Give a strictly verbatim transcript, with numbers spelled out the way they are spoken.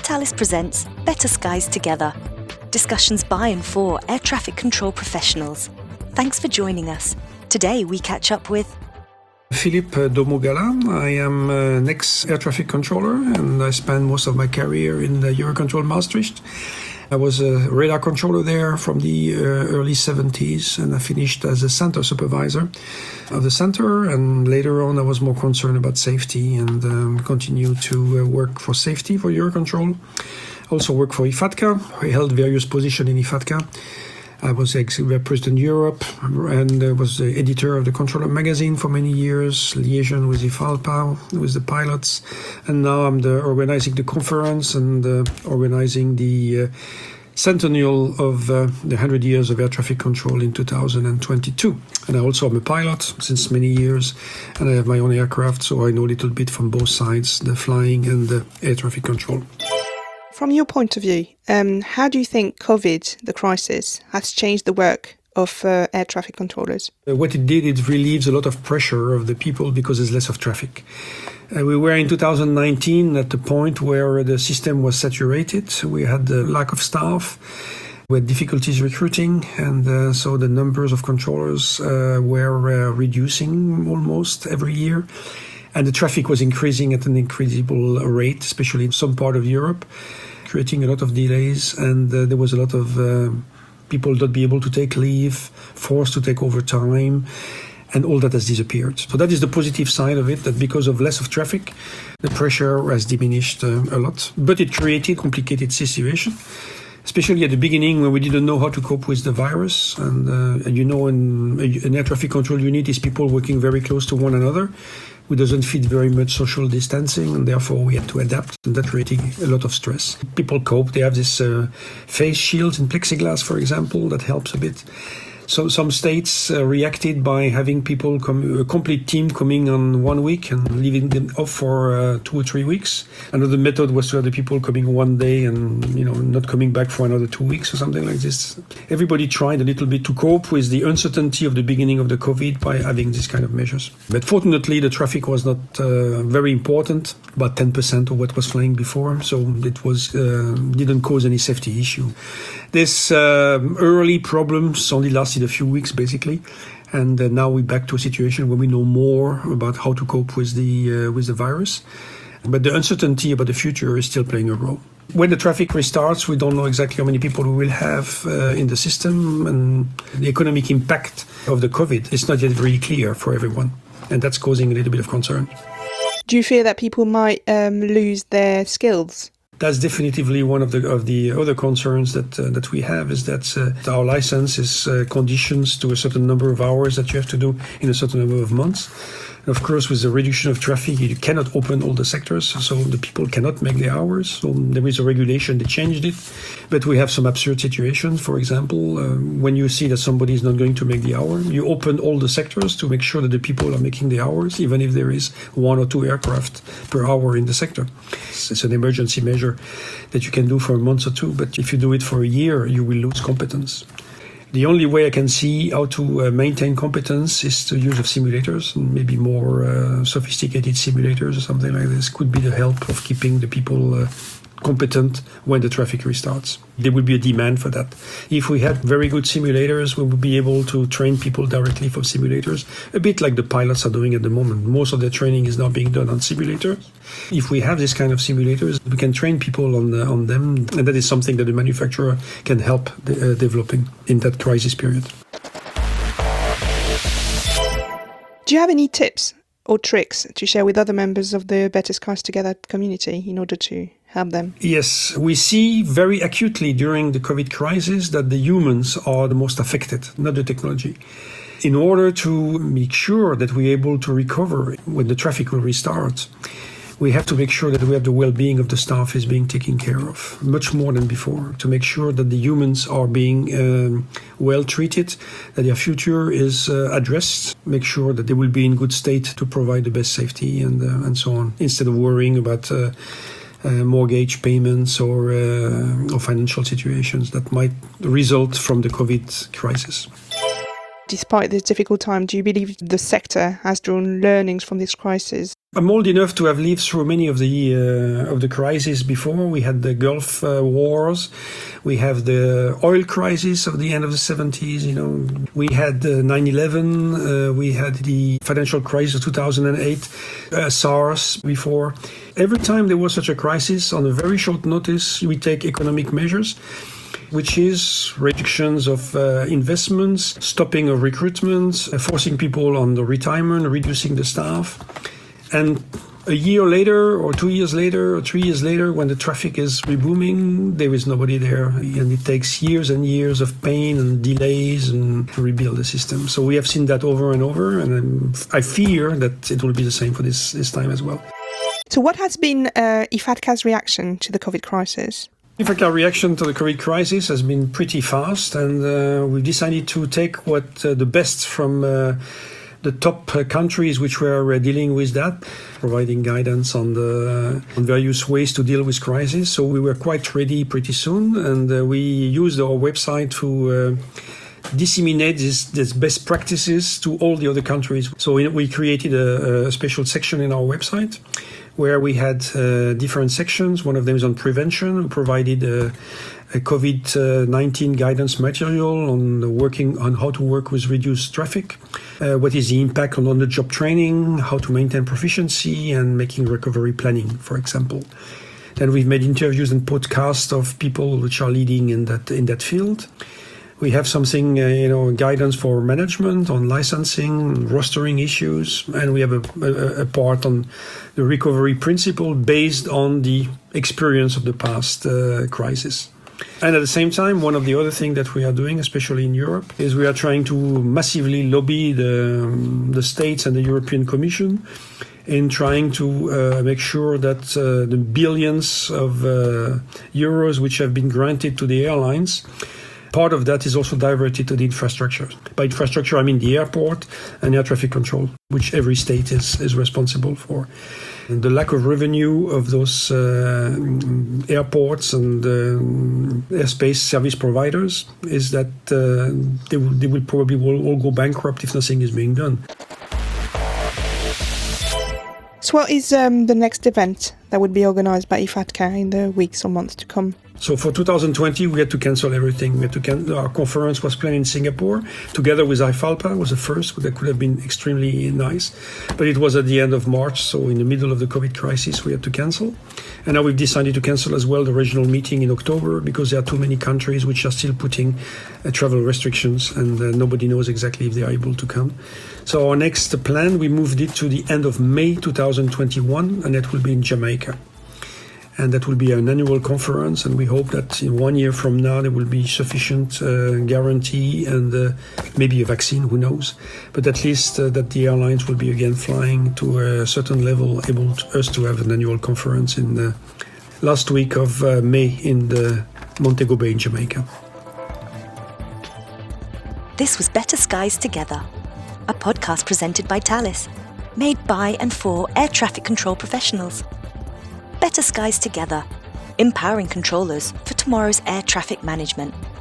Thales presents Better Skies Together. Discussions by and for air traffic control professionals. Thanks for joining us. Today we catch up with Philippe Domogala. I am an ex-air traffic controller and I spent most of my career in the Eurocontrol Maastricht. I was a radar controller there from the uh, early seventies and I finished as a center supervisor of the center, and later on I was more concerned about safety and um, continued to uh, work for safety for Eurocontrol. Also worked for IFATCA. I held various positions in IFATCA. I was ex-president Europe and uh, was the editor of the Controller magazine for many years, liaison with IFALPA, with the pilots. And now I'm the, organizing the conference and uh, organizing the uh, centennial of uh, the one hundred years of air traffic control in two thousand twenty-two. And I also am a pilot since many years, and I have my own aircraft, so I know a little bit from both sides, the flying and the air traffic control. From your point of view, um, how do you think COVID, the crisis, has changed the work of uh, air traffic controllers? Uh, what it did, it relieves a lot of pressure of the people because there's less of traffic. Uh, we were in two thousand nineteen at the point where the system was saturated. We had a lack of staff. We had difficulties recruiting, and uh, so the numbers of controllers uh, were uh, reducing almost every year. And the traffic was increasing at an incredible rate, especially in some part of Europe, creating a lot of delays. And uh, there was a lot of uh, people not be able to take leave, forced to take overtime, and all that has disappeared. So that is the positive side of it, that because of less of traffic, the pressure has diminished uh, a lot. But it created a complicated situation, especially at the beginning when we didn't know how to cope with the virus. And, uh, and you know, in, an air traffic control unit is people working very close to one another, which doesn't fit very much social distancing, and therefore we had to adapt, and that created a lot of stress. People cope. They have this uh, face shields in plexiglass, for example, that helps a bit. So some states uh, reacted by having people, come, a complete team coming on one week and leaving them off for uh, two or three weeks. Another method was to have the people coming one day and, you know, not coming back for another two weeks or something like this. Everybody tried a little bit to cope with the uncertainty of the beginning of the COVID by having this kind of measures. But fortunately, the traffic was not uh, very important, about ten percent of what was flying before, so it was uh, didn't cause any safety issue. This uh, early problems only lasted a few weeks, basically, and uh, now we're back to a situation where we know more about how to cope with the uh, with the virus. But the uncertainty about the future is still playing a role. When the traffic restarts, we don't know exactly how many people we will have uh, in the system, and the economic impact of the COVID is not yet very clear for everyone, and that's causing a little bit of concern. Do you fear that people might um, lose their skills? That's definitively one of the of the other concerns that uh, that we have, is that uh, our license is uh, conditions to a certain number of hours that you have to do in a certain number of months. And of course, with the reduction of traffic, you cannot open all the sectors, so the people cannot make the hours. So there is a regulation that changed it. But we have some absurd situations. For example, uh, when you see that somebody is not going to make the hour, you open all the sectors to make sure that the people are making the hours, even if there is one or two aircraft per hour in the sector. It's an emergency measure that you can do for a month or two, but if you do it for a year, you will lose competence. The only way I can see how to uh, maintain competence is the use of simulators, maybe more uh, sophisticated simulators or something like this could be the help of keeping the people uh, competent when the traffic restarts. There will be a demand for that. If we had very good simulators, we would be able to train people directly from simulators, a bit like the pilots are doing at the moment. Most of their training is now being done on simulators. If we have this kind of simulators, we can train people on, the, on them, and that is something that the manufacturer can help the, uh, developing in that crisis period. Do you have any tips or tricks to share with other members of the Better Skies Together community in order to help them? Yes, we see very acutely during the COVID crisis that the humans are the most affected, not the technology. In order to make sure that we're able to recover when the traffic will restart, we have to make sure that we have the well-being of the staff is being taken care of, much more than before, to make sure that the humans are being um, well treated, that their future is uh, addressed, make sure that they will be in good state to provide the best safety and uh, and so on, instead of worrying about uh, uh, mortgage payments or, uh, or financial situations that might result from the COVID crisis. Despite this difficult time, do you believe the sector has drawn learnings from this crisis I'm old enough to have lived through many of the uh, of the crises before. We had the Gulf uh, wars, we have the oil crisis of the end of the seventies. You know, we had uh, nine eleven, uh, we had the financial crisis of two thousand eight, uh, SARS before. Every time there was such a crisis, on a very short notice, we take economic measures, which is reductions of uh, investments, stopping of recruitment, uh, forcing people on the retirement, reducing the staff. And a year later, or two years later, or three years later, when the traffic is rebooming, there is nobody there. And it takes years and years of pain and delays and to rebuild the system. So we have seen that over and over. And I'm, I fear that it will be the same for this, this time as well. So what has been uh, IFATCA's reaction to the COVID crisis? IFATCA's reaction to the COVID crisis has been pretty fast. And uh, we've decided to take what uh, the best from uh, the top uh, countries which were uh, dealing with that, providing guidance on the uh, on various ways to deal with crisis. So we were quite ready pretty soon, and uh, we used our website to uh, disseminate these, these best practices to all the other countries. So we, we created a, a special section in our website where we had uh, different sections. One of them is on prevention. We provided uh, a COVID nineteen guidance material on the working on how to work with reduced traffic, uh, what is the impact on on-the-job training, how to maintain proficiency, and making recovery planning, for example. Then we've made interviews and podcasts of people which are leading in that in that field. We have something, uh, you know, guidance for management on licensing, rostering issues, and we have a, a, a part on the recovery principle based on the experience of the past uh, crisis. And at the same time, one of the other things that we are doing, especially in Europe, is we are trying to massively lobby the, um, the states and the European Commission in trying to uh, make sure that uh, the billions of uh, euros which have been granted to the airlines, part of that is also diverted to the infrastructure. By infrastructure, I mean the airport and air traffic control, which every state is, is responsible for. And the lack of revenue of those uh, airports and uh, airspace service providers is that uh, they, will, they will probably will all go bankrupt if nothing is being done. So what is um, the next event that would be organised by IFATCA in the weeks or months to come? So for two thousand twenty, we had to cancel everything. We had to can- our conference was planned in Singapore, together with IFALPA. It was the first, that could have been extremely nice. But it was at the end of March, so in the middle of the COVID crisis, we had to cancel. And now we've decided to cancel as well the regional meeting in October, because there are too many countries which are still putting uh, travel restrictions, and uh, nobody knows exactly if they are able to come. So our next plan, we moved it to the end of May two thousand twenty-one, and that will be in Jamaica. And that will be an annual conference, and we hope that in one year from now there will be sufficient uh, guarantee and uh, maybe a vaccine, who knows. But at least uh, that the airlines will be again flying to a certain level, able to, us to have an annual conference in the last week of uh, May in the Montego Bay in Jamaica. This was Better Skies Together, a podcast presented by Thales, made by and for air traffic control professionals. Better Skies Together, empowering controllers for tomorrow's air traffic management.